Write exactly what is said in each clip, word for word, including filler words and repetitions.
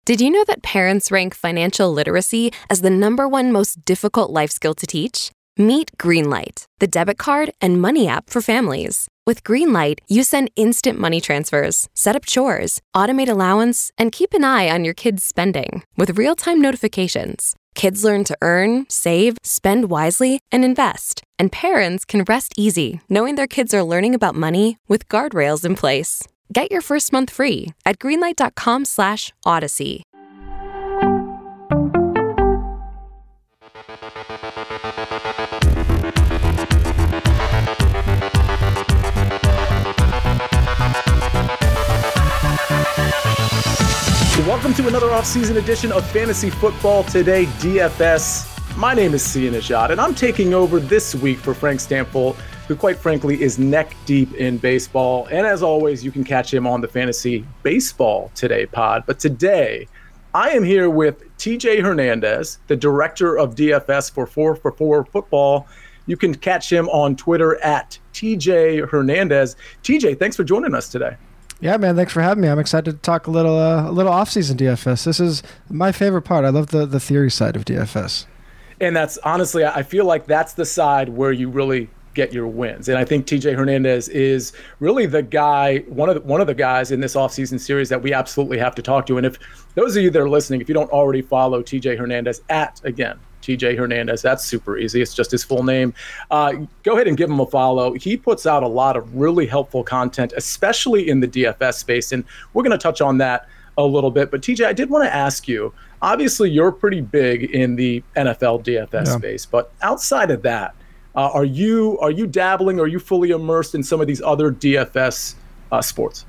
Did you know that parents rank financial literacy as the number one most difficult life skill to teach? Meet Greenlight, the debit card and money app for families. With Greenlight, you send instant money transfers, set up chores, automate allowance, and keep an eye on your kids' spending with real-time notifications. Kids learn to earn, save, spend wisely, and invest. And parents can rest easy knowing their kids are learning about money with guardrails in place. Get your first month free at greenlight.com slash odyssey. Welcome to another off-season edition of Fantasy Football Today D F S. My name is Sia Nejad, and I'm taking over this week for Frank Stampfl, who quite frankly is neck deep in baseball. And as always, you can catch him on the Fantasy Baseball Today pod. But today, I am here with T J Hernandez, the director of D F S for four for four Football. You can catch him on Twitter at T J Hernandez. T J, thanks for joining us today. Yeah, man, thanks for having me. I'm excited to talk a little uh, a little off-season D F S. This is my favorite part. I love the, the theory side of D F S. And that's honestly, I feel like that's the side where you really get your wins. And I think T J Hernandez is really the guy, one of the, one of the guys in this offseason series that we absolutely have to talk to. And if those of you that are listening, if you don't already follow T J Hernandez at, again, T J Hernandez, that's super easy. It's just his full name. Uh, go ahead and give him a follow. He puts out a lot of really helpful content, especially in the D F S space. And we're going to touch on that a little bit. But T J, I did want to ask you, obviously you're pretty big in the N F L D F S yeah. space, but outside of that, uh, are you are you dabbling, are you fully immersed in some of these other D F S uh, sports?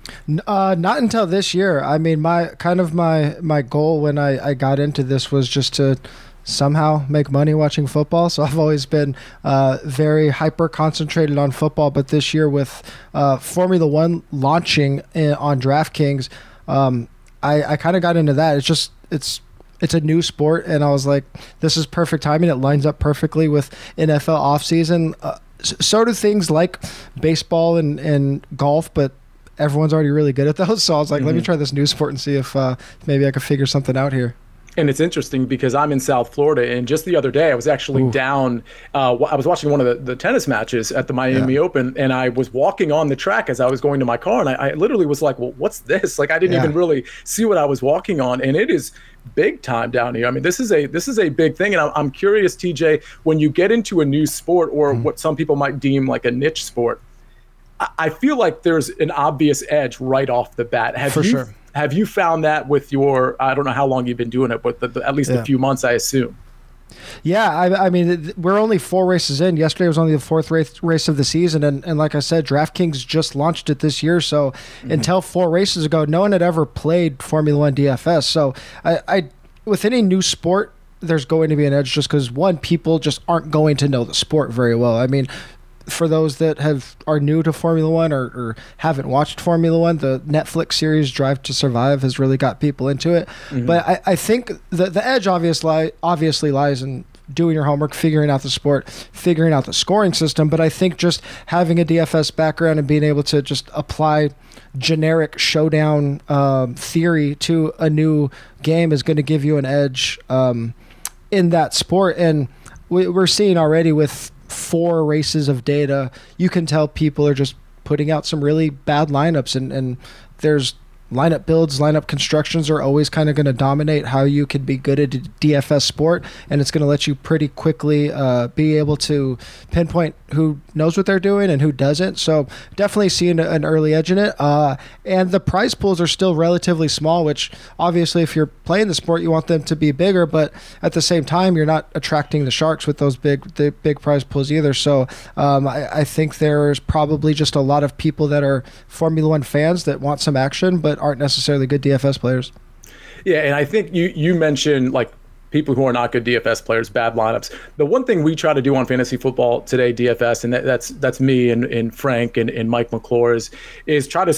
Uh, not until this year. I mean, my kind of my my goal when I, I got into this was just to somehow make money watching football. So I've always been uh, very hyper concentrated on football. But this year with uh, Formula One launching in, on DraftKings, um, I, I kind of got into that. It's just it's it's a new sport, and I was like, this is perfect timing. It lines up perfectly with N F L offseason. Uh, so do things like baseball and, and golf, but everyone's already really good at those. So I was like, mm-hmm. let me try this new sport and see if uh, maybe I could figure something out here. And it's interesting because I'm in South Florida, and just the other day I was actually Ooh. down. Uh, I was watching one of the, the tennis matches at the Miami yeah. Open, and I was walking on the track as I was going to my car, and I, I literally was like, well, what's this? Like, I didn't yeah. even really see what I was walking on, and it is big time down here. I mean, this is a this is a big thing, and I'm, I'm curious, T J, when you get into a new sport or mm. what some people might deem like a niche sport, I, I feel like there's an obvious edge right off the bat. Have For you, sure. Have you found that with your, I don't know how long you've been doing it, but the, the, at least yeah. a few months, I assume. Yeah, I, I mean, we're only four races in. Yesterday was only the fourth race, race of the season. And, and like I said, DraftKings just launched it this year. So mm-hmm. until four races ago, no one had ever played Formula One D F S. So I, I with any new sport, there's going to be an edge just because, one, people just aren't going to know the sport very well. I mean, for those that have are new to Formula One or, or haven't watched Formula One, the Netflix series Drive to Survive has really got people into it. Mm-hmm. But I, I think the the edge obviously obviously lies in doing your homework, figuring out the sport, figuring out the scoring system. But I think just having a D F S background and being able to just apply generic showdown um, theory to a new game is going to give you an edge um, in that sport. And we, we're seeing already with four races of data, you can tell people are just putting out some really bad lineups, and, and there's lineup builds, lineup constructions are always kind of going to dominate how you can be good at a D F S sport, and it's going to let you pretty quickly uh, be able to pinpoint who knows what they're doing and who doesn't. So definitely seeing an early edge in it. Uh, and the prize pools are still relatively small, which obviously if you're playing the sport, you want them to be bigger, but at the same time, you're not attracting the sharks with those big the big prize pools either. So um, I, I think there's probably just a lot of people that are Formula One fans that want some action, but aren't necessarily good D F S players. Yeah, and I think you you mentioned like people who are not good D F S players, bad lineups. The one thing we try to do on Fantasy Football Today D F S, and that, that's that's me and, and Frank and, and Mike McClure, is, is try to sort of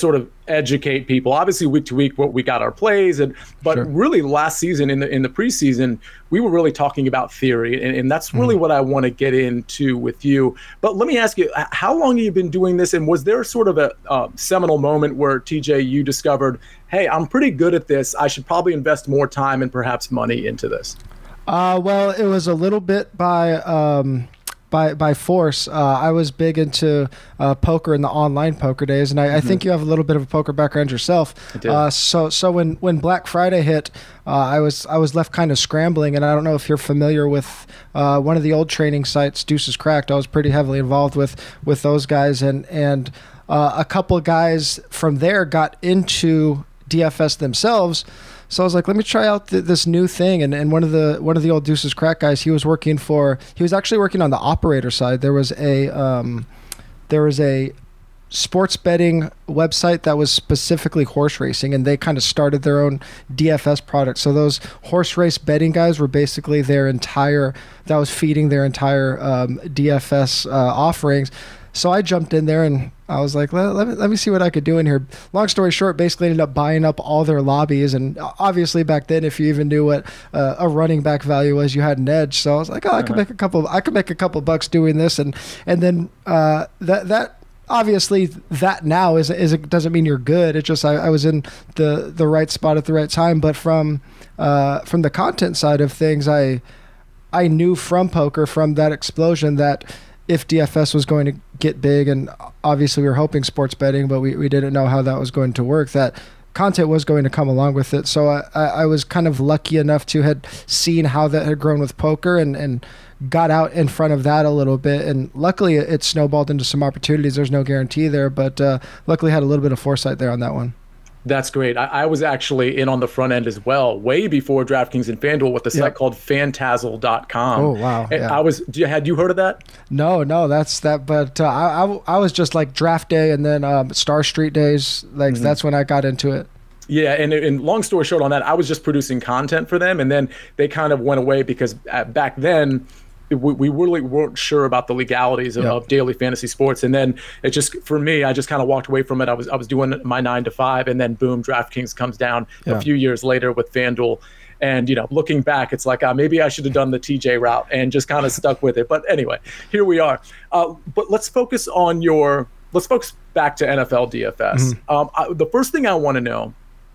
educate people. Obviously, week to week, what we got our plays, and but sure. really last season in the in the preseason, we were really talking about theory, and, and that's really mm. what I want to get into with you. But let me ask you, how long have you been doing this, and was there sort of a uh, seminal moment where T J, you discovered, hey, I'm pretty good at this. I should probably invest more time and perhaps money into this? Uh, well, it was a little bit by. Um By by force. Uh, I was big into uh, poker in the online poker days, and I, mm-hmm. I think you have a little bit of a poker background yourself. I do. Uh, so so when, when Black Friday hit, uh, I was I was left kind of scrambling, and I don't know if you're familiar with uh, one of the old training sites, Deuces Cracked. I was pretty heavily involved with with those guys, and and uh, a couple of guys from there got into D F S themselves. So I was like, let me try out th- this new thing. And, and one of the one of the old Deuces Crack guys, he was working for, he was actually working on the operator side. There was a um, there was a sports betting website that was specifically horse racing, and they kind of started their own D F S product. So those horse race betting guys were basically their entire, that was feeding their entire um, D F S uh, offerings. So I jumped in there and I was like, let, let, me, let me see what I could do in here. Long story short, basically ended up buying up all their lobbies. And obviously back then, if you even knew what uh, a running back value was, you had an edge. So I was like, oh, I could make a couple, I could make a couple bucks doing this. And, and then uh, that, that, obviously that now is, is it doesn't mean you're good. It just, I, I was in the, the right spot at the right time. But from, uh, from the content side of things, I, I knew from poker, from that explosion, that if D F S was going to get big, and obviously we were hoping sports betting, but we, we didn't know how that was going to work, that content was going to come along with it. So I, I, I was kind of lucky enough to had seen how that had grown with poker, and, and got out in front of that a little bit. And luckily it, it snowballed into some opportunities. There's no guarantee there, but uh, luckily had a little bit of foresight there on that one. That's great. I, I was actually in on the front end as well, way before DraftKings and FanDuel, with a site yep. called Fantazzle dot com. Oh, wow. And yeah. I was, had you heard of that? No, no, that's that. But uh, I, I, I was just like draft day, and then um, Star Street days. Like mm-hmm. that's when I got into it. Yeah, and, and long story short on that, I was just producing content for them, and then they kind of went away because back then, we, we really weren't sure about the legalities of, yep. of daily fantasy sports. And then it just, for me, I just kind of walked away from it. I was I was doing my nine to five, and then boom, DraftKings comes down yeah. a few years later with FanDuel. And, you know, looking back, it's like, uh, maybe I should have done the T J route and just kind of stuck with it. But anyway, here we are. Uh, but let's focus on your, let's focus back to N F L D F S. Mm-hmm. Um, I, the first thing I want to know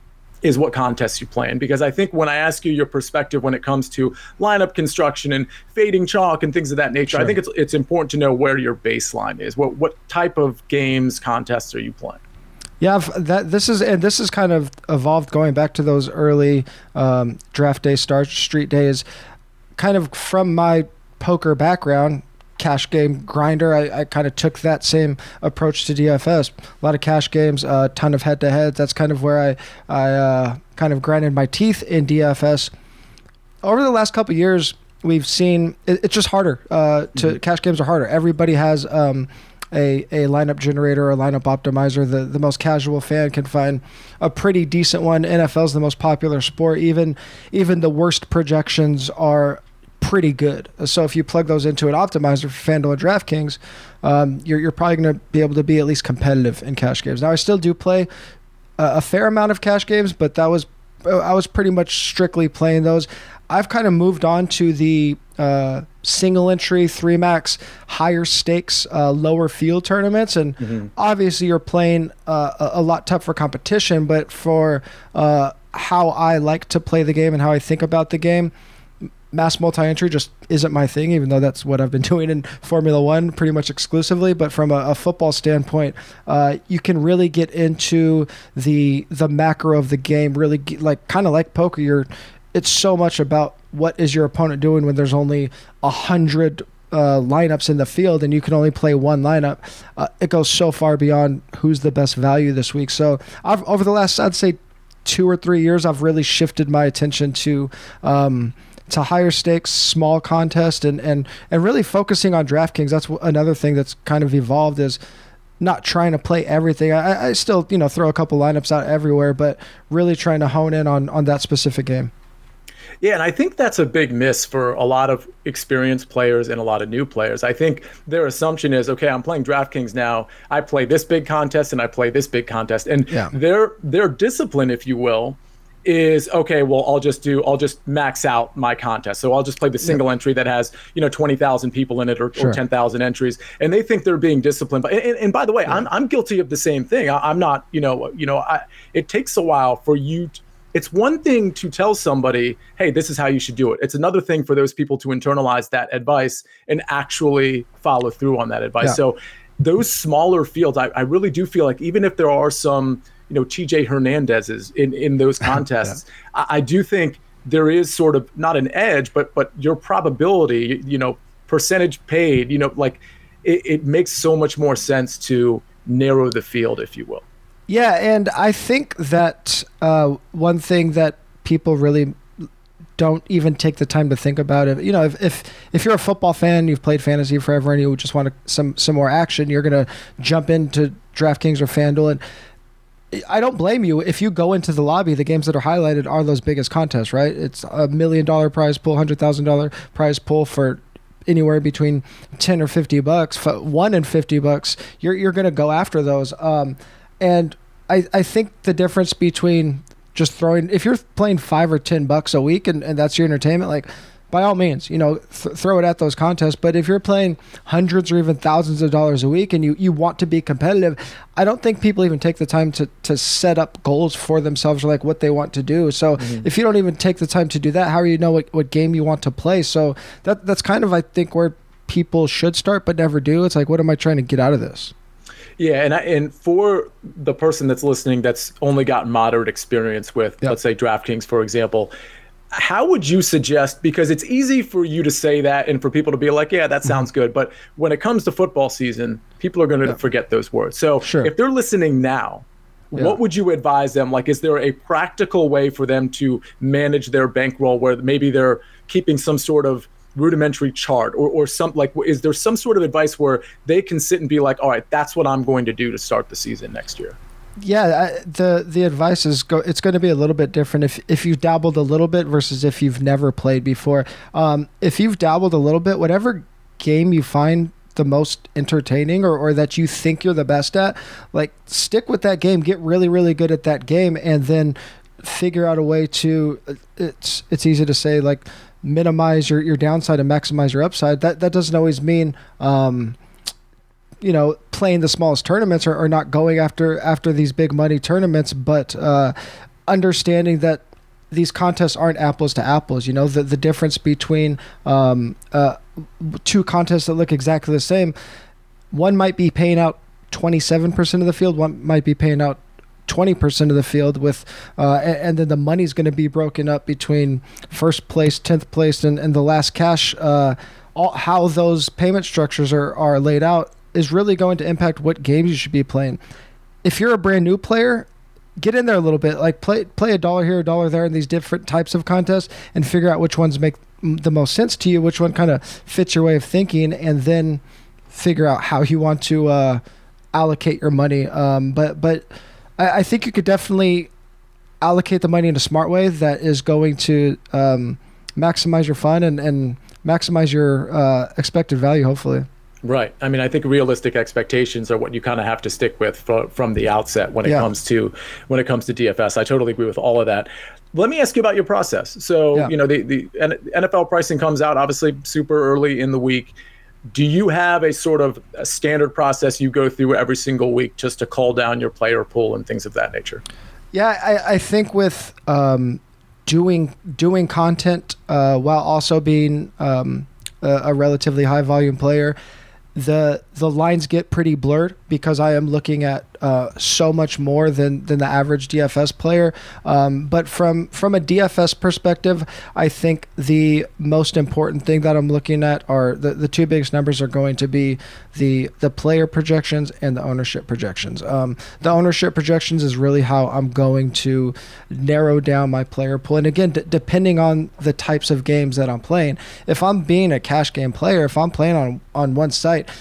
is what contests you play in, because I think when I ask you your perspective when it comes to lineup construction and fading chalk and things of that nature, sure. I think it's it's important to know where your baseline is. What what type of games, contests are you playing? Yeah, that this is and this is kind of evolved going back to those early um, draft day, Star Street days, kind of from my poker background. Cash game grinder, I, I kind of took that same approach to D F S. A lot of cash games, a ton of head-to-heads. That's kind of where I, I uh, kind of grinded my teeth in D F S. Over the last couple of years, we've seen it, it's just harder. Uh, to mm-hmm. Cash games are harder. Everybody has um, a, a lineup generator or a lineup optimizer. The, the most casual fan can find a pretty decent one. N F L is the most popular sport. Even, even the worst projections are pretty good. So if you plug those into an optimizer for FanDuel and DraftKings, um, you're, you're probably going to be able to be at least competitive in cash games. Now, I still do play a, a fair amount of cash games, but that was I was pretty much strictly playing those. I've kind of moved on to the uh, single entry, three max, higher stakes, uh, lower field tournaments. And mm-hmm. obviously you're playing uh, a, a lot tougher competition, but for uh, how I like to play the game and how I think about the game, mass multi-entry just isn't my thing, even though that's what I've been doing in Formula One pretty much exclusively. But from a, a football standpoint, uh, you can really get into the the macro of the game, really get, like kind of like poker. You're, it's so much about what is your opponent doing when there's only a hundred uh, lineups in the field and you can only play one lineup. Uh, it goes so far beyond who's the best value this week. So I've, over the last, I'd say two or three years, I've really shifted my attention to um, to higher stakes, small contest, and, and, and really focusing on DraftKings. That's another thing that's kind of evolved, is not trying to play everything. I, I still, you know, throw a couple lineups out everywhere, but really trying to hone in on, on that specific game. Yeah, and I think that's a big miss for a lot of experienced players and a lot of new players. I think their assumption is, okay, I'm playing DraftKings now. I play this big contest and I play this big contest. And yeah. their their discipline, if you will, is, okay, well, I'll just do, I'll just max out my contest. So I'll just play the single yeah. entry that has, you know, twenty thousand people in it or, sure. or ten thousand entries. And they think they're being disciplined. But, and, and by the way, yeah. I'm I'm guilty of the same thing. I, I'm not, you know, you know, I, it takes a while for you to, it's one thing to tell somebody, hey, this is how you should do it. It's another thing for those people to internalize that advice and actually follow through on that advice. Yeah. So those smaller fields, I, I really do feel like even if there are some, you know, T J Hernandez's in, in those contests, yeah. I, I do think there is sort of not an edge, but but your probability, you know, percentage paid, you know, like it, it makes so much more sense to narrow the field, if you will. Yeah, and I think that uh, one thing that people really don't even take the time to think about it. You know, if if, if you're a football fan, you've played fantasy forever, and you just want to, some some more action, you're going to jump into DraftKings or FanDuel. And I don't blame you. If you go into the lobby, the games that are highlighted are those biggest contests, right? It's a million dollar prize pool, one hundred thousand dollars prize pool for anywhere between ten or fifty bucks, one and fifty bucks. You're you're going to go after those. Um, And I, I think the difference between just throwing, if you're playing five or ten bucks a week and, and that's your entertainment, like by all means, you know, th- throw it at those contests. But if you're playing hundreds or even thousands of dollars a week and you, you want to be competitive, I don't think people even take the time to, to set up goals for themselves or like what they want to do. So mm-hmm. if you don't even take the time to do that, how do you know what, what game you want to play? So that that's kind of, I think, where people should start but never do. It's like, what am I trying to get out of this? Yeah, and I, and for the person that's listening that's only got moderate experience with, yep. let's say, DraftKings, for example, how would you suggest, because it's easy for you to say that and for people to be like, yeah, that sounds mm-hmm. good, but when it comes to football season, people are going to yep. forget those words. So sure. if they're listening now, yeah. what would you advise them? Like, is there a practical way for them to manage their bankroll where maybe they're keeping some sort of rudimentary chart or, or some, like, is there some sort of advice where they can sit and be like, all right, that's what I'm going to do to start the season next year? Yeah, I, the the advice is go. It's going to be a little bit different if if you've dabbled a little bit versus if you've never played before. Um, if you've dabbled a little bit, whatever game you find the most entertaining or, or that you think you're the best at, like stick with that game, get really, really good at that game, and then figure out a way to, it's it's easy to say, like, minimize your, your downside and maximize your upside. That that doesn't always mean, um, you know, playing the smallest tournaments or, or not going after after these big money tournaments, but uh, understanding that these contests aren't apples to apples. You know, the the difference between um, uh, two contests that look exactly the same, one might be paying out twenty-seven percent of the field, one might be paying out twenty percent of the field with, uh, and, and then the money's going to be broken up between first place, tenth place, and, and the last cash. Uh, all, how those payment structures are, are laid out is really going to impact what games you should be playing. If you're a brand new player, get in there a little bit, like play, play a dollar here, a dollar there in these different types of contests and figure out which ones make the most sense to you, which one kind of fits your way of thinking, and then figure out how you want to uh, allocate your money. Um, but, but, I think you could definitely allocate the money in a smart way that is going to um, maximize your fun and, and maximize your uh, expected value, hopefully. Right. I mean, I think realistic expectations are what you kind of have to stick with from, from the outset when it yeah. comes to when it comes to D F S. I totally agree with all of that. Let me ask you about your process. So, yeah. you know, the, the N F L pricing comes out obviously super early in the week. Do you have a sort of a standard process you go through every single week just to call down your player pool and things of that nature? Yeah, I, I think with um, doing doing content uh, while also being um, a, a relatively high volume player, the the lines get pretty blurred because I am looking at uh, so much more than than the average D F S player. Um, but from from a D F S perspective, I think the most important thing that I'm looking at are the, the two biggest numbers are going to be the the player projections and the ownership projections. Um, the ownership projections is really how I'm going to narrow down my player pool. And again, d- depending on the types of games that I'm playing, if I'm being a cash game player, if I'm playing on on one site, I'm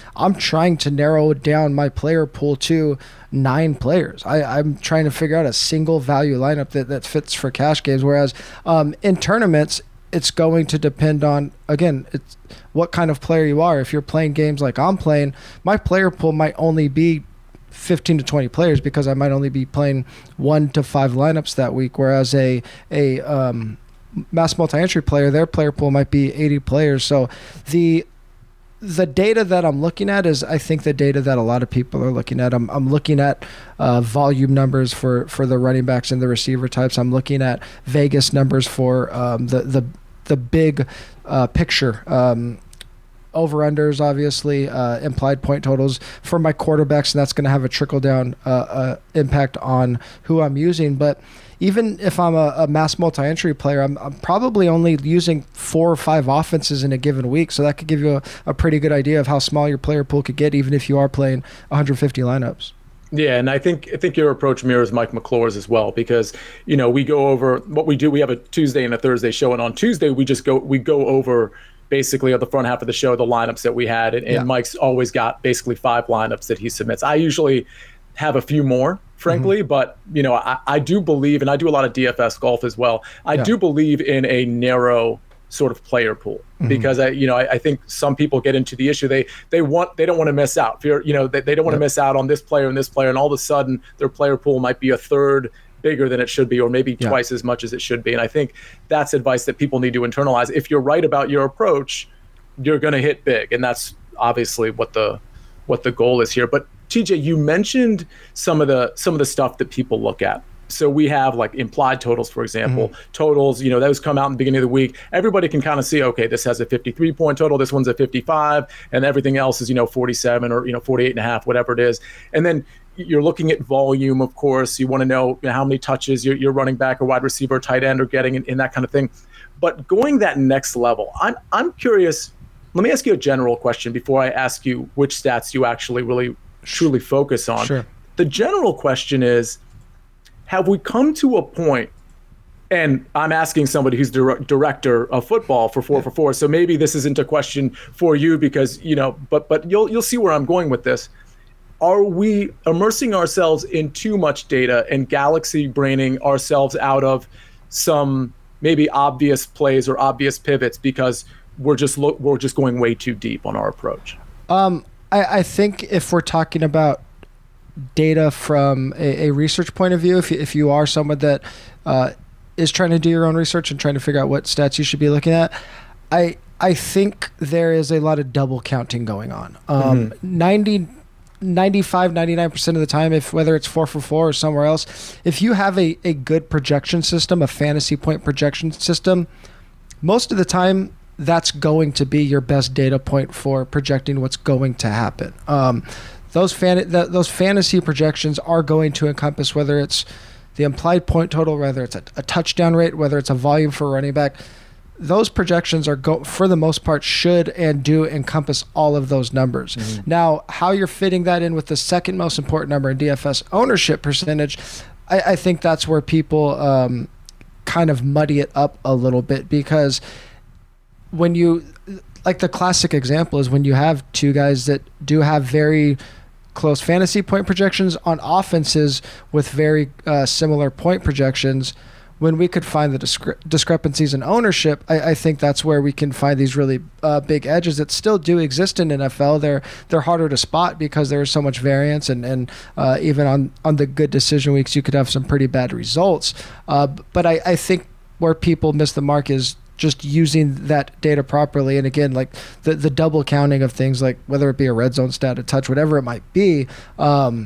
trying to narrow down my player pool to nine players. I, I'm trying to figure out a single value lineup that, that fits for cash games. Whereas um, in tournaments, it's going to depend on, again, it's what kind of player you are. If you're playing games like I'm playing, my player pool might only be fifteen to twenty players because I might only be playing one to five lineups that week. Whereas a a um, mass multi-entry player, their player pool might be eighty players. So the the data that I'm looking at is, I think, the data that a lot of people are looking at. I'm I'm looking at uh, volume numbers for, for the running backs and the receiver types. I'm looking at Vegas numbers for um, the the the big uh, picture. Um, over-unders, obviously, uh, implied point totals for my quarterbacks, and that's going to have a trickle-down uh, uh, impact on who I'm using. But even if I'm a, a mass multi-entry player, I'm, I'm probably only using four or five offenses in a given week, so that could give you a, a pretty good idea of how small your player pool could get, even if you are playing one hundred fifty lineups. Yeah, and I think I think your approach mirrors Mike McClure's as well, because you know we go over what we do. We have a Tuesday and a Thursday show, and on Tuesday we just go we go over basically on the front half of the show the lineups that we had, and, and yeah. Mike's always got basically five lineups that he submits. I usually have a few more, frankly, mm-hmm. but you know I, I do believe, and I do a lot of D F S golf as well. I yeah. do believe in a narrow sort of player pool, mm-hmm. because I, you know, I, I think some people get into the issue. They they want they don't want to miss out. Fear, you know, they, they don't want to yep. miss out on this player and this player, and all of a sudden their player pool might be a third bigger than it should be, or maybe yeah. twice as much as it should be. And I think that's advice that people need to internalize. If you're right about your approach, you're going to hit big, and that's obviously what the what the goal is here. But T J, you mentioned some of the some of the stuff that people look at. So we have like implied totals, for example, mm-hmm. totals, you know, those come out in the beginning of the week. Everybody can kind of see, okay, this has a fifty-three point total, this one's a fifty-five, and everything else is, you know, forty-seven or, you know, forty-eight and a half, whatever it is. And then you're looking at volume, of course. You want to know, you know how many touches your, your running back or wide receiver or tight end are getting in, in that kind of thing. But going that next level, I'm I'm curious. Let me ask you a general question before I ask you which stats you actually really truly focus on. Sure. The general question is, have we come to a point, and I'm asking somebody who's dir- director of football for four for four, so maybe this isn't a question for you because, you know, but but you'll you'll see where I'm going with this. Are we immersing ourselves in too much data and galaxy braining ourselves out of some maybe obvious plays or obvious pivots because we're just lo- we're just going way too deep on our approach? Um, I, I think if we're talking about data from a, a research point of view, if you, if you are someone that uh, is trying to do your own research and trying to figure out what stats you should be looking at, I I think there is a lot of double counting going on. Um, mm-hmm. ninety, ninety-five, ninety-nine percent of the time, if whether it's four for four or somewhere else, if you have a, a good projection system, a fantasy point projection system, most of the time that's going to be your best data point for projecting what's going to happen. Um, Those fan th- those fantasy projections are going to encompass whether it's the implied point total, whether it's a, a touchdown rate, whether it's a volume for a running back. Those projections are go for the most part should and do encompass all of those numbers. Mm-hmm. Now, how you're fitting that in with the second most important number in D F S, ownership percentage, I, I think that's where people um, kind of muddy it up a little bit, because when you, like the classic example is when you have two guys that do have very close fantasy point projections on offenses with very uh, similar point projections, when we could find the discre- discrepancies in ownership, I, I think that's where we can find these really uh, big edges that still do exist in N F L. They're they're harder to spot because there's so much variance, and and uh, even on, on the good decision weeks, you could have some pretty bad results. Uh, but I, I think where people miss the mark is just using that data properly. And again, like the, the double counting of things, like whether it be a red zone stat, a touch, whatever it might be. Um,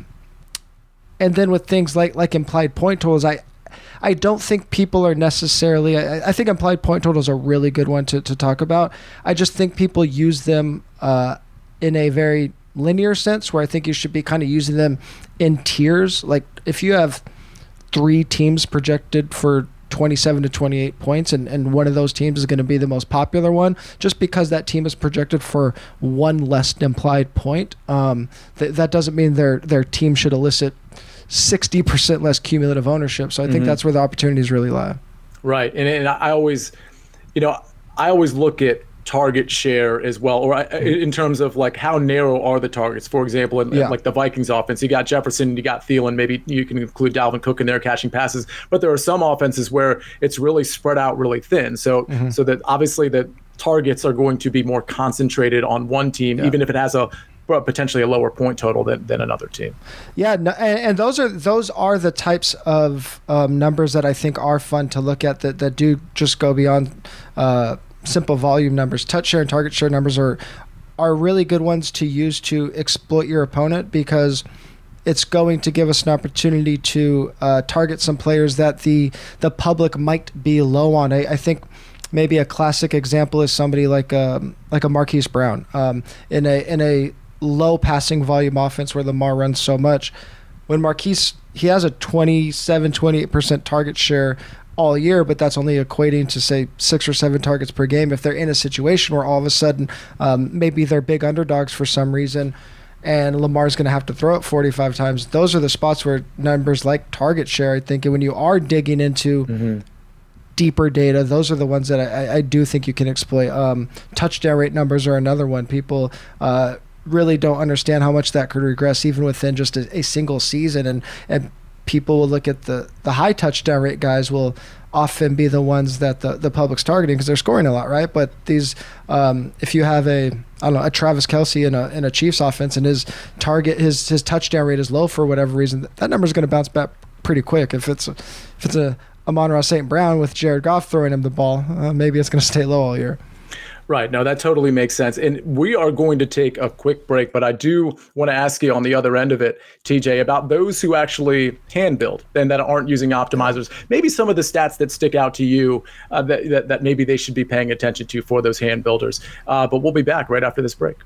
and then with things like, like implied point totals, I, I don't think people are necessarily, I, I think implied point totals are a really good one to, to talk about. I just think people use them uh, in a very linear sense, where I think you should be kind of using them in tiers. Like if you have three teams projected for twenty-seven to twenty-eight points, and, and one of those teams is going to be the most popular one, just because that team is projected for one less implied point. Um, th- that doesn't mean their their team should elicit sixty percent less cumulative ownership. So I think mm-hmm. that's where the opportunities really lie. Right. And, and I always, you know, I always look at target share as well, or in terms of like how narrow are the targets? For example, in, yeah. in like the Vikings offense, you got Jefferson, you got Thielen, maybe you can include Dalvin Cook in there catching passes, but there are some offenses where it's really spread out really thin. So, mm-hmm. so that obviously the targets are going to be more concentrated on one team, yeah. even if it has a potentially a lower point total than, than another team. Yeah, no, and, and those are those are the types of um, numbers that I think are fun to look at that, that do just go beyond uh, simple volume numbers. Touch share and target share numbers are are really good ones to use to exploit your opponent, because it's going to give us an opportunity to uh, target some players that the the public might be low on. I, I think maybe a classic example is somebody like um, like a Marquise Brown um, in a in a low passing volume offense where Lamar runs so much. When Marquise, he has a twenty-seven, twenty-eight percent target share all year, but that's only equating to say six or seven targets per game. If they're in a situation where all of a sudden um, maybe they're big underdogs for some reason and Lamar's going to have to throw it forty-five times, those are the spots where numbers like target share, I think, and when you are digging into mm-hmm. deeper data, those are the ones that I, I do think you can exploit. Um, touchdown rate numbers are another one. People uh, really don't understand how much that could regress even within just a, a single season, and and people will look at the, the high touchdown rate guys will often be the ones that the, the public's targeting because they're scoring a lot, right? But these, um, if you have a, I don't know, a Travis Kelce in a in a Chiefs offense and his target, his his touchdown rate is low for whatever reason, that number is going to bounce back pretty quick. If it's a, if it's a Amon-Ra Saint Brown with Jared Goff throwing him the ball, uh, maybe it's going to stay low all year. Right. No, that totally makes sense. And we are going to take a quick break, but I do want to ask you on the other end of it, T J, about those who actually hand build and that aren't using optimizers. Maybe some of the stats that stick out to you uh, that, that, that maybe they should be paying attention to for those hand builders. Uh, but we'll be back right after this break.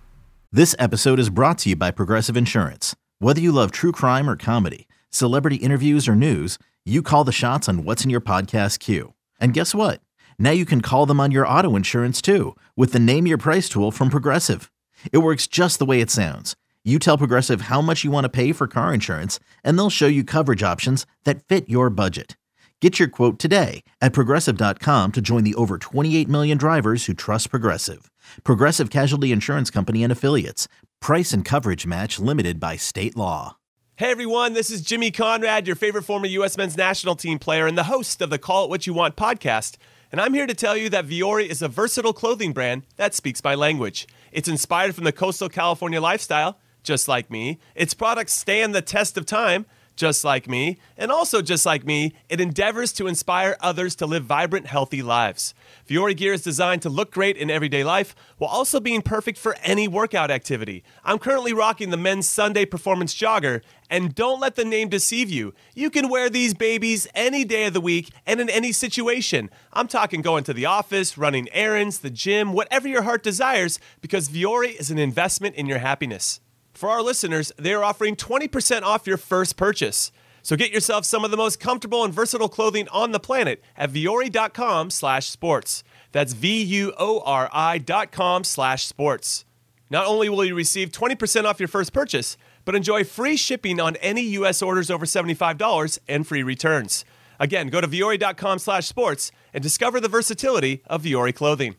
This episode is brought to you by Progressive Insurance. Whether you love true crime or comedy, celebrity interviews or news, you call the shots on what's in your podcast queue. And guess what? Now you can call them on your auto insurance too with the Name Your Price tool from Progressive. It works just the way it sounds. You tell Progressive how much you want to pay for car insurance, and they'll show you coverage options that fit your budget. Get your quote today at Progressive dot com to join the over twenty-eight million drivers who trust Progressive. Progressive Casualty Insurance Company and Affiliates. Price and coverage match limited by state law. Hey everyone, this is Jimmy Conrad, your favorite former U S men's national team player and the host of the Call It What You Want podcast. And I'm here to tell you that Vuori is a versatile clothing brand that speaks my language. It's inspired from the coastal California lifestyle, just like me. Its products stand the test of time, just like me. And also just like me, it endeavors to inspire others to live vibrant, healthy lives. Vuori gear is designed to look great in everyday life while also being perfect for any workout activity. I'm currently rocking the men's Sunday Performance Jogger, and don't let the name deceive you. You can wear these babies any day of the week and in any situation. I'm talking going to the office, running errands, the gym, whatever your heart desires, because Vuori is an investment in your happiness. For our listeners, they are offering twenty percent off your first purchase. So get yourself some of the most comfortable and versatile clothing on the planet at Vuori dot com slash sports. That's V U O R I dot com slash sports. Not only will you receive twenty percent off your first purchase, but enjoy free shipping on any U S orders over seventy-five dollars and free returns. Again, go to Vuori dot com slash sports and discover the versatility of Vuori clothing.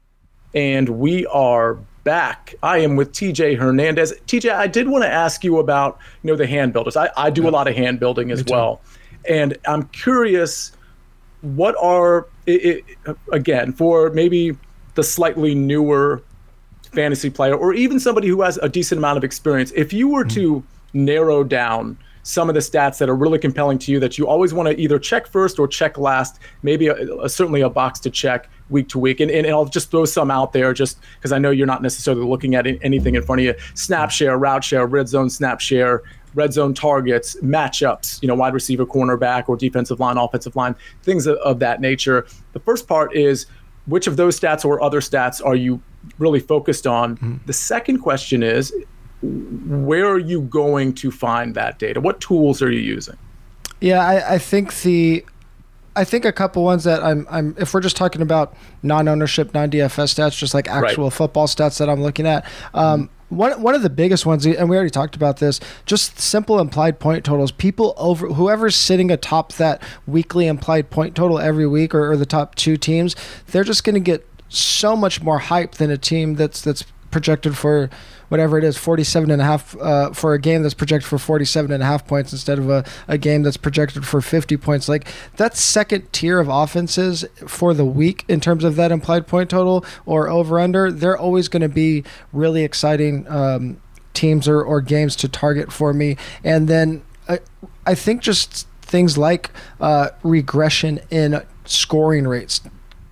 And we are back. I am with T J Hernandez. T J, I did want to ask you about, you know, the hand builders. I, I do yeah. a lot of hand building as well. And I'm curious, what are, it, it, again, for maybe the slightly newer fantasy player or even somebody who has a decent amount of experience, if you were mm-hmm. to narrow down some of the stats that are really compelling to you that you always want to either check first or check last, maybe a, a, certainly a box to check week to week. And, and I'll just throw some out there just because I know you're not necessarily looking at anything in front of you. Snap share, route share, red zone snap share, red zone targets, matchups, you know, wide receiver, cornerback, or defensive line, offensive line, things of, of that nature. The first part is, which of those stats or other stats are you really focused on? Mm-hmm. The second question is, where are you going to find that data? What tools are you using? Yeah, I, I think the, I think a couple ones that I'm, I'm, if we're just talking about non-ownership, non-D F S stats, just like actual right. football stats that I'm looking at. Um, mm-hmm. One one of the biggest ones, and we already talked about this, just simple implied point totals. People over, whoever's sitting atop that weekly implied point total every week, or, or the top two teams, they're just going to get so much more hype than a team that's that's projected for whatever it is, forty-seven and a half uh, for a game that's projected for forty-seven and a half points instead of a, a game that's projected for fifty points. Like, that second tier of offenses for the week in terms of that implied point total or over under, they're always going to be really exciting um, teams or, or games to target for me. And then I, I think just things like uh, regression in scoring rates.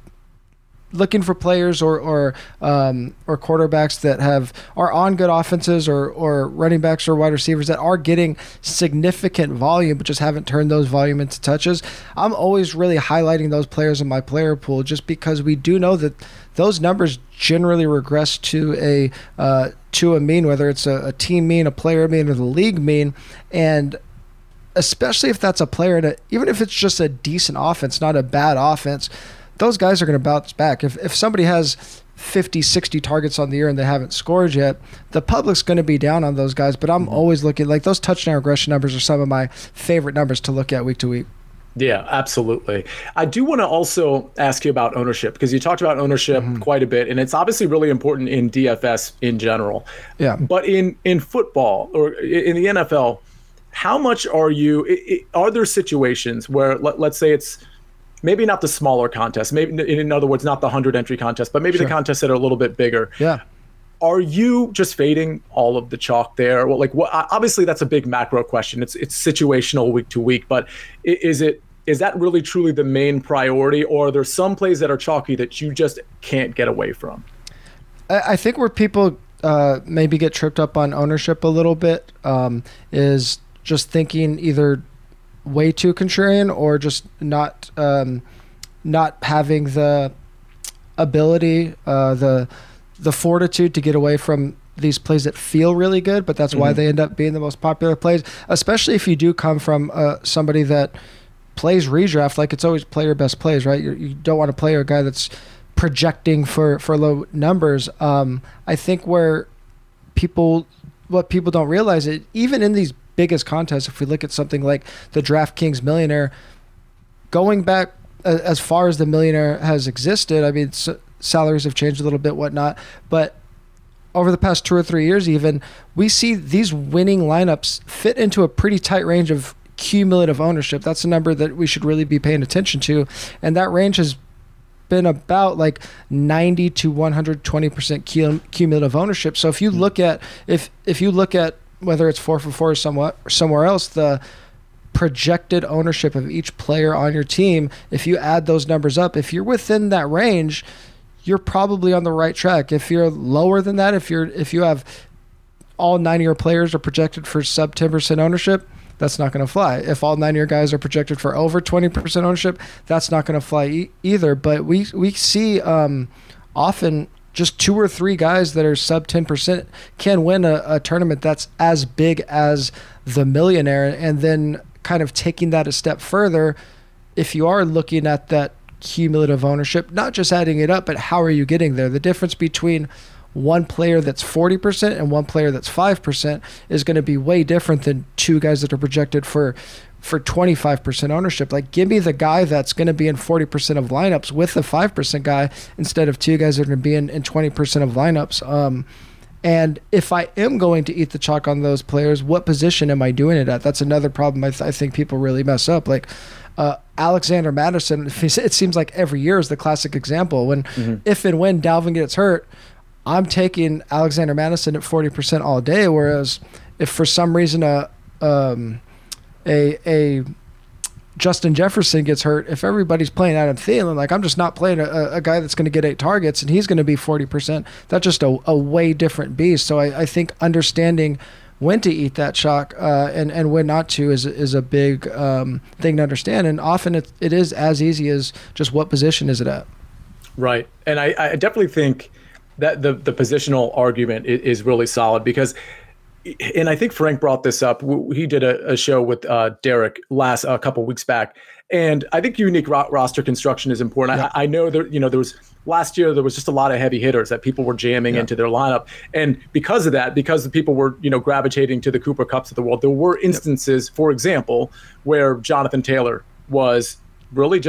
Looking for players or or um, or quarterbacks that have are on good offenses or or running backs or wide receivers that are getting significant volume but just haven't turned those volume into touches. I'm always really highlighting those players in my player pool just because we do know that those numbers generally regress to a uh, to a mean, whether it's a, a team mean, a player mean, or the league mean, and especially if that's a player that, even if it's just a decent offense, not a bad offense, those guys are going to bounce back. If if somebody has fifty, sixty targets on the year and they haven't scored yet, the public's going to be down on those guys. But I'm mm-hmm. always looking, like, those touchdown regression numbers are some of my favorite numbers to look at week to week. Yeah, absolutely. I do want to also ask you about ownership, because you talked about ownership mm-hmm. quite a bit, and it's obviously really important in D F S in general. Yeah. But in, in football or in the N F L, how much are you, are there situations where, let, let's say it's, maybe not the smaller contest, maybe in other words, not the one hundred entry contest, but maybe sure. the contests that are a little bit bigger. Yeah. Are you just fading all of the chalk there? Well, like, what, obviously that's a big macro question. It's it's situational week to week, but is it is that really truly the main priority, or are there some plays that are chalky that you just can't get away from? I think where people uh, maybe get tripped up on ownership a little bit um, is just thinking either way too contrarian or just not um, not having the ability, uh, the the fortitude to get away from these plays that feel really good, but that's mm-hmm. why they end up being the most popular plays, especially if you do come from uh, somebody that plays redraft. Like, it's always play your best plays, right? You're, you don't want to play a guy that's projecting for, for low numbers. Um, I think where people, what people don't realize is, even in these biggest contests, if we look at something like the DraftKings Millionaire, going back as far as the Millionaire has existed, I mean, s- salaries have changed a little bit, whatnot, but over the past two or three years even, we see these winning lineups fit into a pretty tight range of cumulative ownership. That's a number that we should really be paying attention to, and that range has been about like ninety to one hundred twenty percent cum- cumulative ownership. So if you look at if if you look at whether it's four for four or somewhat or somewhere else, the projected ownership of each player on your team, if you add those numbers up, if you're within that range, you're probably on the right track. If you're lower than that, if you're if you have all nine of your players are projected for sub ten percent ownership, that's not going to fly. If all nine of your guys are projected for over twenty percent ownership, that's not going to fly e- either. But we we see um, often just two or three guys that are sub ten percent can win a, a tournament that's as big as the Millionaire. And then kind of taking that a step further, if you are looking at that cumulative ownership, not just adding it up, but how are you getting there? The difference between one player that's forty percent and one player that's five percent is going to be way different than two guys that are projected for for twenty-five percent ownership. Like, give me the guy that's going to be in forty percent of lineups with the five percent guy instead of two guys that are going to be in, in twenty percent of lineups. Um, and if I am going to eat the chalk on those players, what position am I doing it at? That's another problem I, th- I think people really mess up. Like, uh, Alexander Mattison, it seems like every year is the classic example. When mm-hmm. if and when Dalvin gets hurt, I'm taking Alexander Mattison at forty percent all day, whereas if for some reason a um, a a Justin Jefferson gets hurt, if everybody's playing Adam Thielen, like, I'm just not playing a, a guy that's going to get eight targets and he's going to be forty percent. That's just a, a way different beast. So I, I think understanding when to eat that chalk uh, and, and when not to is is a big um, thing to understand. And often it, it is as easy as just what position is it at. Right. And I, I definitely think that the, the positional argument is, is really solid because, and I think Frank brought this up. He did a, a show with uh, Derek last a couple weeks back, and I think unique ro- roster construction is important. Yeah. I, I know that you know there was last year there was just a lot of heavy hitters that people were jamming yeah. into their lineup, and because of that, because the people were you know gravitating to the Cooper Kupps of the world, there were instances, yeah. for example, where Jonathan Taylor was really just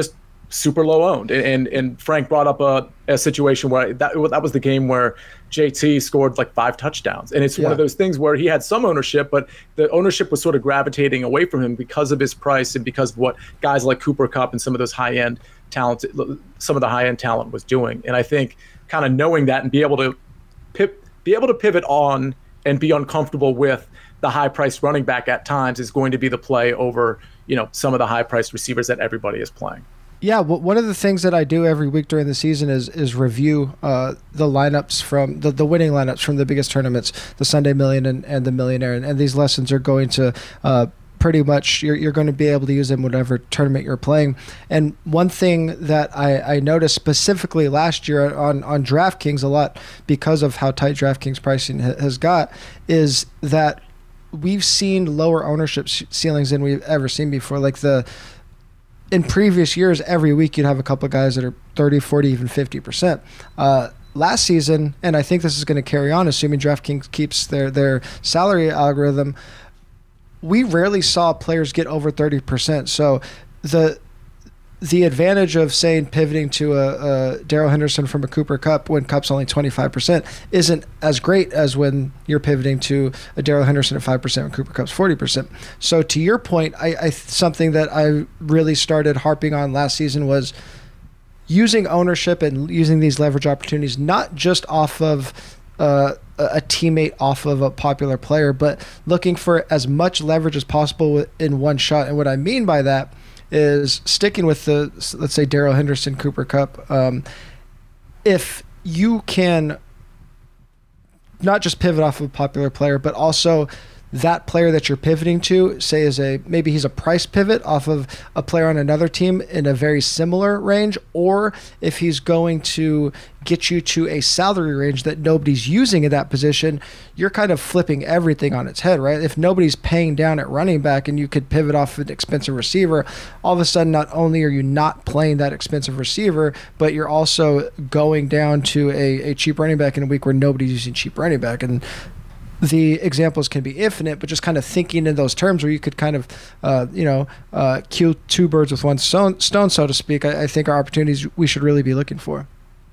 super low owned. And and, and Frank brought up a, a situation where that that was the game where J T scored like five touchdowns. And it's yeah. one of those things where he had some ownership, but the ownership was sort of gravitating away from him because of his price and because of what guys like Cooper Kupp and some of those high-end talent, some of the high-end talent was doing. And I think kind of knowing that and be able to pip, be able to pivot on and be uncomfortable with the high-priced running back at times is going to be the play over, you know, some of the high-priced receivers that everybody is playing. Yeah, well, one of the things that I do every week during the season is is review uh, the lineups from the, the winning lineups from the biggest tournaments, the Sunday Million and, and the Millionaire, and, and these lessons are going to uh, pretty much you're you're going to be able to use them whatever tournament you're playing. And one thing that I, I noticed specifically last year on on DraftKings a lot because of how tight DraftKings pricing ha- has got is that we've seen lower ownership ceilings than we've ever seen before. Like the in previous years, every week you'd have a couple of guys that are thirty, forty, even fifty percent. Uh, last season, and I think this is going to carry on, assuming DraftKings keeps their, their salary algorithm, we rarely saw players get over thirty percent. So the the advantage of, saying, pivoting to a, a Darrell Henderson from a Cooper Kupp when Kupp's only twenty-five percent isn't as great as when you're pivoting to a Darrell Henderson at five percent when Cooper Kupp's forty percent. So to your point, I, I something that I really started harping on last season was using ownership and using these leverage opportunities, not just off of uh, a teammate off of a popular player, but looking for as much leverage as possible in one shot. And what I mean by that is sticking with the, let's say, Darrell Henderson, Cooper Kupp. Um, if you can not just pivot off of a popular player, but also that player that you're pivoting to, say, is a maybe he's a price pivot off of a player on another team in a very similar range, or if he's going to get you to a salary range that nobody's using in that position, you're kind of flipping everything on its head, right? If nobody's paying down at running back and you could pivot off an expensive receiver, all of a sudden not only are you not playing that expensive receiver, but you're also going down to a, a cheap running back in a week where nobody's using cheap running back. And the examples can be infinite, but just kind of thinking in those terms where you could kind of, uh, you know, uh, kill two birds with one stone, stone so to speak, I, I think are opportunities we should really be looking for.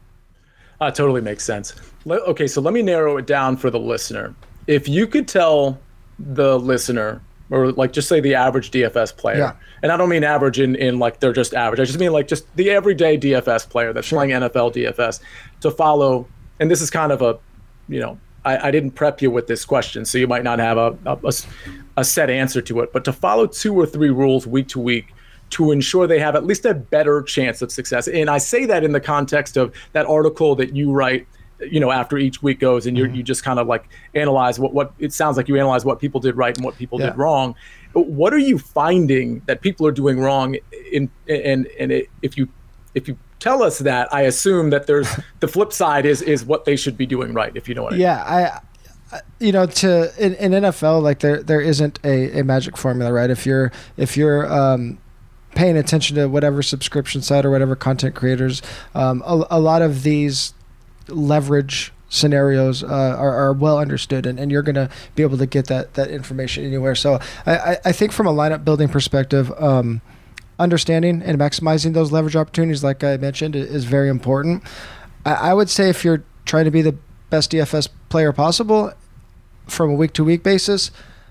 Uh, totally makes sense. Le- okay, so let me narrow it down for the listener. If you could tell the listener, or like just say the average D F S player, yeah. and I don't mean average in, in like they're just average, I just mean like just the everyday D F S player that's sure. playing N F L D F S, to follow, and this is kind of a, you know, I, I didn't prep you with this question, so you might not have a, a, a set answer to it, but to follow two or three rules week to week to ensure they have at least a better chance of success. And I say that in the context of that article that you write, you know, after each week goes, and you mm-hmm. you just kind of like analyze what, what it sounds like you analyze what people did right and what people yeah. did wrong. But what are you finding that people are doing wrong? In and and it, if you if you tell us that, I assume that there's the flip side is is what they should be doing right, if you know what I mean. Yeah, I, you know, to in, in N F L, like there there isn't a, a magic formula, right? If you're if you're um, paying attention to whatever subscription site or whatever content creators, um, a, a lot of these leverage scenarios uh, are, are well understood, and, and you're going to be able to get that that information anywhere. So I, I think from a lineup building perspective, um, understanding and maximizing those leverage opportunities, like I mentioned, is very important. I, I would say if you're trying to be the best D F S player possible from a week-to-week basis,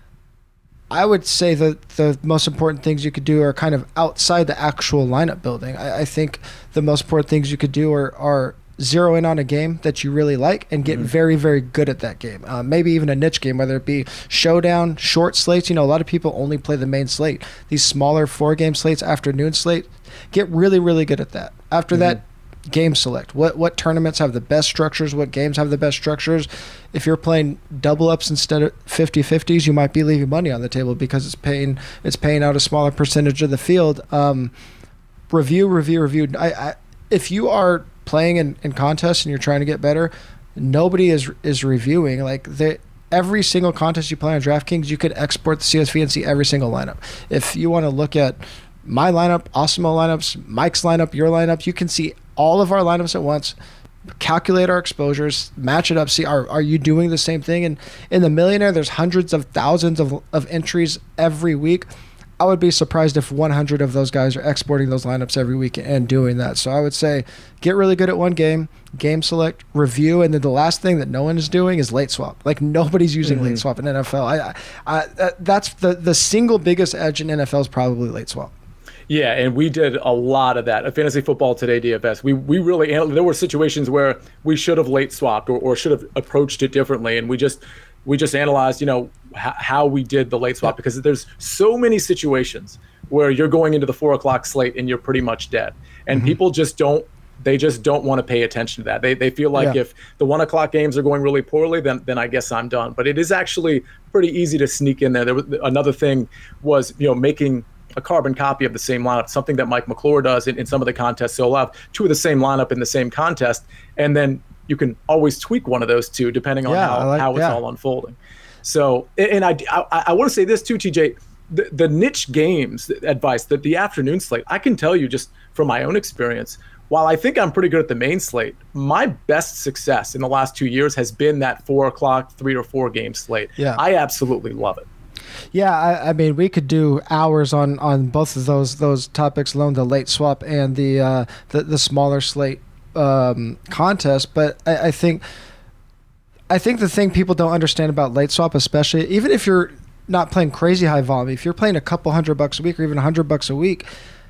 I would say that the most important things you could do are kind of outside the actual lineup building. I, I think the most important things you could do are, are zero in on a game that you really like and get mm-hmm. very, very good at that game. Uh, maybe even a niche game, whether it be showdown, short slates. You know, a lot of people only play the main slate. These smaller four-game slates, afternoon slate, get really, really good at that. After mm-hmm. that, game select. What what tournaments have the best structures? What games have the best structures? If you're playing double ups instead of fifty-fifties, you might be leaving money on the table because it's paying it's paying out a smaller percentage of the field. Um, review, review, review. I, I, if you are playing in, in contests and you're trying to get better, nobody is is reviewing. Like the every single contest you play on DraftKings, you could export the C S V and see every single lineup. If you want to look at my lineup, Osmo lineups, Mike's lineup, your lineup, you can see all of our lineups at once, calculate our exposures, match it up, see are are you doing the same thing? And in the Millionaire, there's hundreds of thousands of, of entries every week. I would be surprised if one hundred of those guys are exporting those lineups every week and doing that. So I would say get really good at one game, game select, review, and then the last thing that no one is doing is late swap. Like nobody's using mm-hmm. late swap in N F L. I, I, I, that's the, the single biggest edge in N F L is probably late swap. Yeah, and we did a lot of that at Fantasy Football Today D F S. We we really there were situations where we should have late swapped or, or should have approached it differently, and we just we just analyzed, you know, h- how we did the late swap yeah. because there's so many situations where you're going into the four o'clock slate and you're pretty much dead, and mm-hmm. people just don't they just don't want to pay attention to that. They they feel like yeah. if the one o'clock games are going really poorly, then then I guess I'm done. But it is actually pretty easy to sneak in there. There was another thing was you know making a carbon copy of the same lineup, something that Mike McClure does in, in some of the contests. So he'll have two of the same lineup in the same contest, and then you can always tweak one of those two depending on yeah, how, like, how it's yeah. all unfolding. So, and I, I, I want to say this too, T J, the, the niche games advice, that the afternoon slate, I can tell you just from my own experience, while I think I'm pretty good at the main slate, my best success in the last two years has been that four o'clock, three or four game slate. Yeah. I absolutely love it. Yeah, I, I mean, we could do hours on, on both of those those topics alone, the late swap and the uh, the, the smaller slate um, contest. But I, I think I think the thing people don't understand about late swap, especially even if you're not playing crazy high volume, if you're playing a couple hundred bucks a week or even a hundred bucks a week,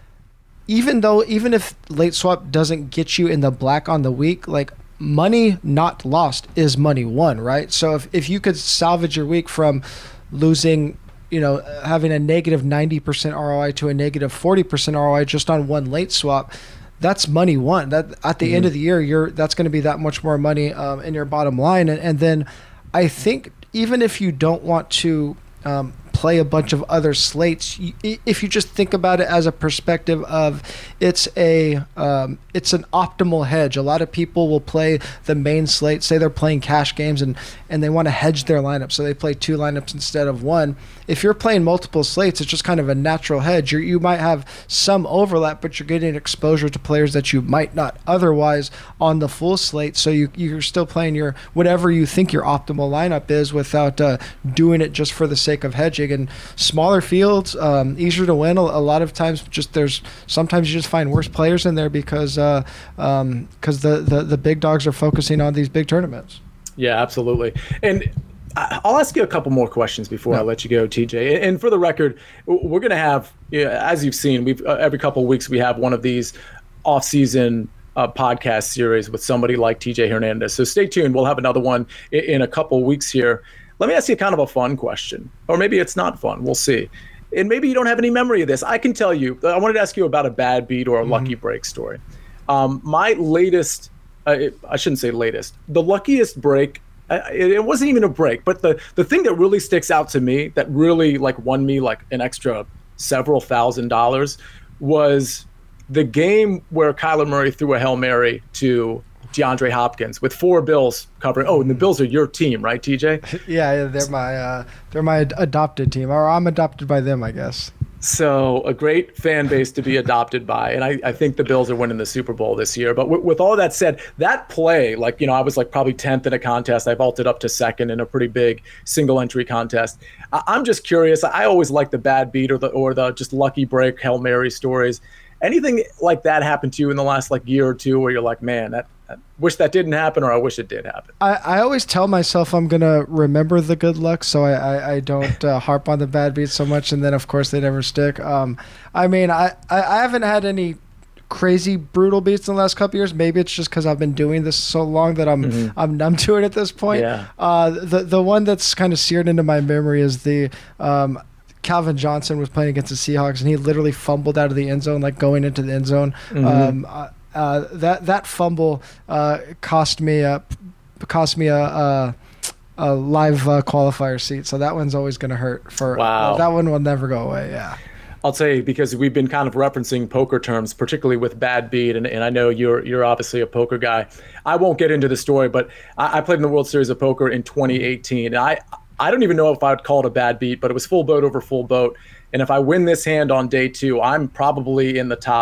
even though even if late swap doesn't get you in the black on the week, like money not lost is money won, right? So if if you could salvage your week from losing, you know, having a negative ninety percent R O I to a negative forty percent R O I just on one late swap, that's money won. That at the mm-hmm. end of the year, you're that's going to be that much more money um, in your bottom line. And, and then I think even if you don't want to um, play a bunch of other slates, you, if you just think about it as a perspective of it's a um, it's an optimal hedge. A lot of people will play the main slate, say they're playing cash games and and they want to hedge their lineup, so they play two lineups instead of one. If you're playing multiple slates, it's just kind of a natural hedge. You're, you might have some overlap, but you're getting exposure to players that you might not otherwise on the full slate. So you, you're still playing your whatever you think your optimal lineup is without uh, doing it just for the sake of hedging. And smaller fields, um, easier to win. A, a lot of times, just there's sometimes you just find worse players in there because uh, um, cause the, the the big dogs are focusing on these big tournaments. Yeah, absolutely. And I'll ask you a couple more questions before yeah. I let you go, T J. And for the record, we're going to have, you know, as you've seen, we've uh, every couple of weeks we have one of these off-season uh, podcast series with somebody like T J Hernandez. So stay tuned. We'll have another one in, in a couple of weeks here. Let me ask you kind of a fun question, or maybe it's not fun. We'll see. And maybe you don't have any memory of this. I can tell you. I wanted to ask you about a bad beat or a mm-hmm. lucky break story. Um, my latest, uh, I shouldn't say latest, the luckiest break. It wasn't even a break, but the, the thing that really sticks out to me that really like won me like an extra several thousand dollars was the game where Kyler Murray threw a Hail Mary to DeAndre Hopkins with four Bills covering. Oh, and the Bills are your team, right, T J? Yeah, they're my uh, they're my adopted team, or I'm adopted by them, I guess. So a great fan base to be adopted by. And I, I think the Bills are winning the Super Bowl this year. But w- with all that said, that play, like, you know, I was like probably tenth in a contest. I vaulted up to second in a pretty big single entry contest. I- I'm just curious. I always like the bad beat or the, or the just lucky break, Hail Mary stories. Anything like that happened to you in the last like year or two where you're like, man, that, I wish that didn't happen, or I wish it did happen? I, I always tell myself I'm going to remember the good luck, so I, I, I don't uh, harp on the bad beats so much, and then, of course, they never stick. Um, I mean, I, I, I haven't had any crazy brutal beats in the last couple of years. Maybe it's just because I've been doing this so long that I'm mm-hmm. I'm numb to it at this point. Yeah. Uh, the, the one that's kind of seared into my memory is the um, – Calvin Johnson was playing against the Seahawks, and he literally fumbled out of the end zone, like going into the end zone. Mm-hmm. Um, uh, uh, that that fumble uh, cost me a cost me a, a, a live uh, qualifier seat. So that one's always going to hurt. For wow. uh, that one will never go away. Yeah. I'll tell you, because we've been kind of referencing poker terms, particularly with bad beat, and, and I know you're you're obviously a poker guy. I won't get into the story, but I, I played in the World Series of Poker in twenty eighteen. And I. I don't even know if I would call it a bad beat, but it was full boat over full boat. And if I win this hand on day two, I'm probably in the top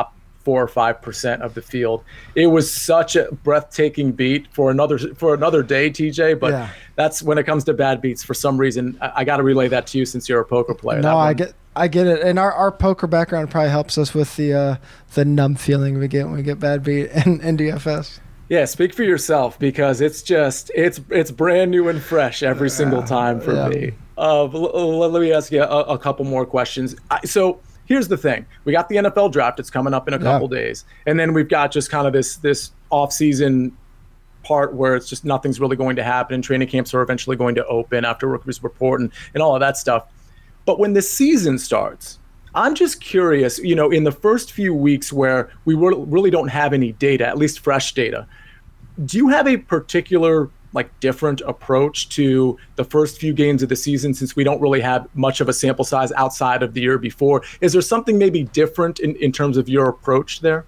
four or five percent of the field. It was such a breathtaking beat for another for another day, T J. But yeah. That's when it comes to bad beats. For some reason, I, I got to relay that to you since you're a poker player. No, I get I get it, and our, our poker background probably helps us with the uh, the numb feeling we get when we get bad beat in, in D F S. Yeah, speak for yourself, because it's just it's it's brand new and fresh every single time for yeah. me. Uh, let me ask you a, a couple more questions. So here's the thing: we got the N F L draft; it's coming up in a couple yeah. days, and then we've got just kind of this this off-season part where it's just nothing's really going to happen, and training camps are eventually going to open after rookies report and, and all of that stuff. But when the season starts, I'm just curious, you know, in the first few weeks where we really don't have any data, at least fresh data, do you have a particular, like, different approach to the first few games of the season, since we don't really have much of a sample size outside of the year before? Is there something maybe different in, in terms of your approach there?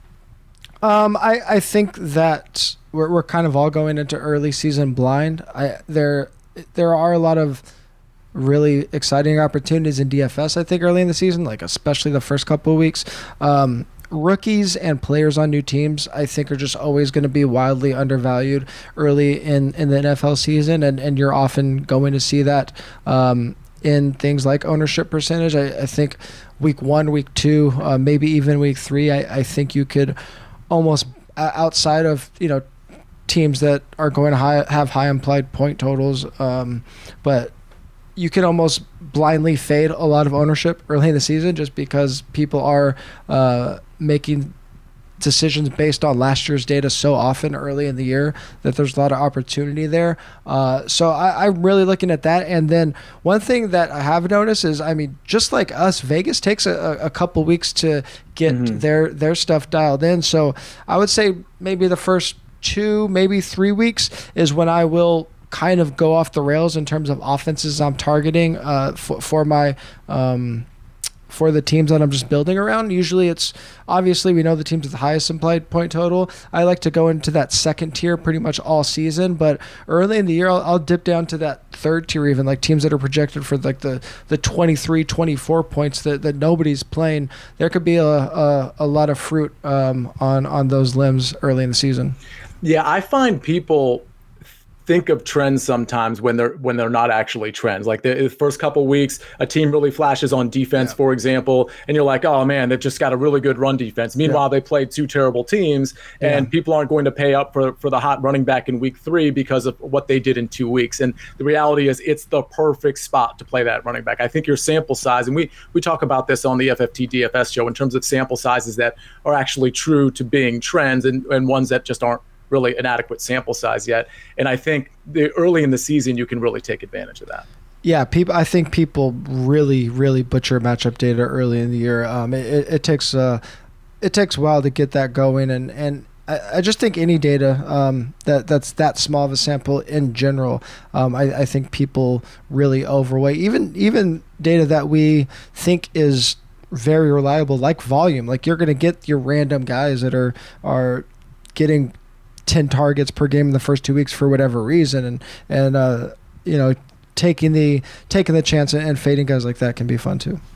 Um, I, I think that we're we're kind of all going into early season blind. I there there are a lot of really exciting opportunities in D F S, I think, early in the season, like especially the first couple of weeks. Um, rookies and players on new teams, I think, are just always going to be wildly undervalued early in, in the N F L season, and, and you're often going to see that um, in things like ownership percentage. I, I think week one, week two, uh, maybe even week three, I, I think you could almost, uh, outside of, you know, teams that are going to high, have high implied point totals, um, but you can almost blindly fade a lot of ownership early in the season just because people are uh, making decisions based on last year's data so often early in the year that there's a lot of opportunity there. Uh, so I, I'm really looking at that. And then one thing that I have noticed is, I mean, just like us, Vegas takes a, a couple weeks to get mm-hmm. their, their stuff dialed in. So I would say maybe the first two, maybe three weeks is when I will kind of go off the rails in terms of offenses I'm targeting uh, for, for my um, for the teams that I'm just building around. Usually it's, obviously we know the teams with the highest implied point total. I like to go into that second tier pretty much all season, but early in the year I'll, I'll dip down to that third tier, even like teams that are projected for like the, the twenty-three, twenty-four points that, that nobody's playing. There could be a, a, a lot of fruit um, on, on those limbs early in the season. Yeah, I find people think of trends sometimes when they're when they're not actually trends. Like the, the first couple of weeks, a team really flashes on defense, yeah. for example, and you're like, oh man, they've just got a really good run defense. Meanwhile, yeah. they played two terrible teams, and yeah. people aren't going to pay up for, for the hot running back in week three because of what they did in two weeks. And the reality is it's the perfect spot to play that running back. I think your sample size, and we, we talk about this on the F F T D F S show in terms of sample sizes that are actually true to being trends and, and ones that just aren't really an adequate sample size yet. And I think the early in the season, you can really take advantage of that. Yeah, people. I think people really, really butcher matchup data early in the year. Um, it, it takes uh, it takes a while to get that going, and and I, I just think any data um, that that's that small of a sample in general, um, I, I think people really overweight. Even even data that we think is very reliable, like volume. Like you're going to get your random guys that are are getting ten targets per game in the first two weeks for whatever reason, and and uh, you know, taking the taking the chance and fading guys like that can be fun too.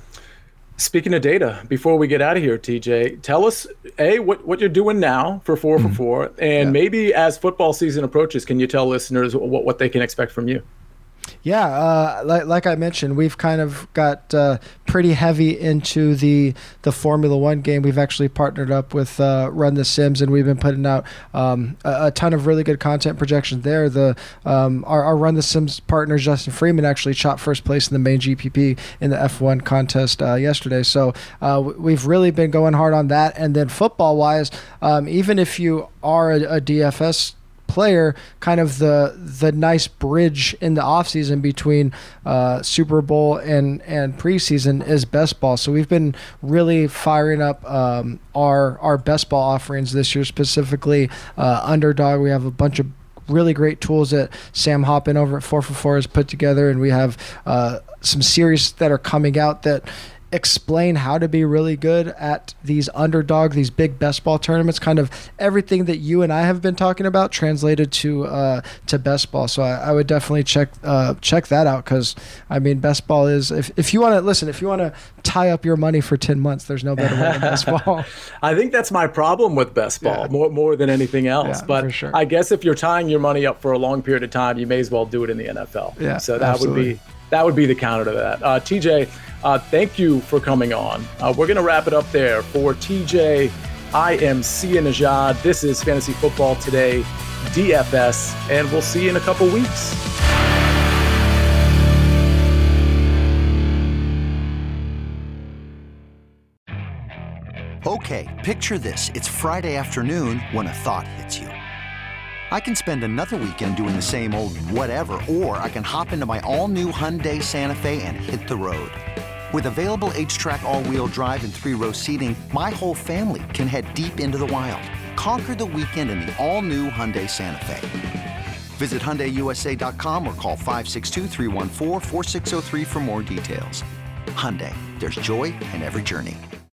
Speaking of data, before we get out of here, T J, tell us a what, what you're doing now for four mm-hmm. for four, and yeah. maybe as football season approaches, can you tell listeners what, what they can expect from you? Yeah, uh, like, like I mentioned, we've kind of got uh, pretty heavy into the the Formula One game. We've actually partnered up with uh, Run the Sims, and we've been putting out um, a, a ton of really good content projections there. The um, our, our Run the Sims partner, Justin Freeman, actually shot first place in the main G P P in the F one contest uh, yesterday. So uh, we've really been going hard on that. And then football-wise, um, even if you are a, a D F S player, kind of the the nice bridge in the offseason between uh, Super Bowl and, and preseason is best ball. So we've been really firing up um, our our best ball offerings this year, specifically uh, Underdog. We have a bunch of really great tools that Sam Hoppin over at four for four has put together, and we have uh, some series that are coming out that explain how to be really good at these underdog, these big best ball tournaments, kind of everything that you and I have been talking about translated to uh, to best ball. So I, I would definitely check uh, check that out, because I mean, best ball is, if, if you want to listen, if you want to tie up your money for ten months, there's no better way than best ball. I think that's my problem with best ball, yeah. more more than anything else. Yeah, but for sure. I guess if you're tying your money up for a long period of time, you may as well do it in the N F L. Yeah, so that absolutely. would be that would be the counter to that. Uh, T J, uh, thank you for coming on. Uh, we're going to wrap it up there. For T J, I am Sia Nejad. This is Fantasy Football Today, D F S, and we'll see you in a couple weeks. Okay, picture this. It's Friday afternoon when a thought hits you. I can spend another weekend doing the same old whatever, or I can hop into my all-new Hyundai Santa Fe and hit the road. With available H-Track all-wheel drive and three-row seating, my whole family can head deep into the wild. Conquer the weekend in the all-new Hyundai Santa Fe. Visit Hyundai U S A dot com or call five six two, three one four, four six zero three for more details. Hyundai, there's joy in every journey.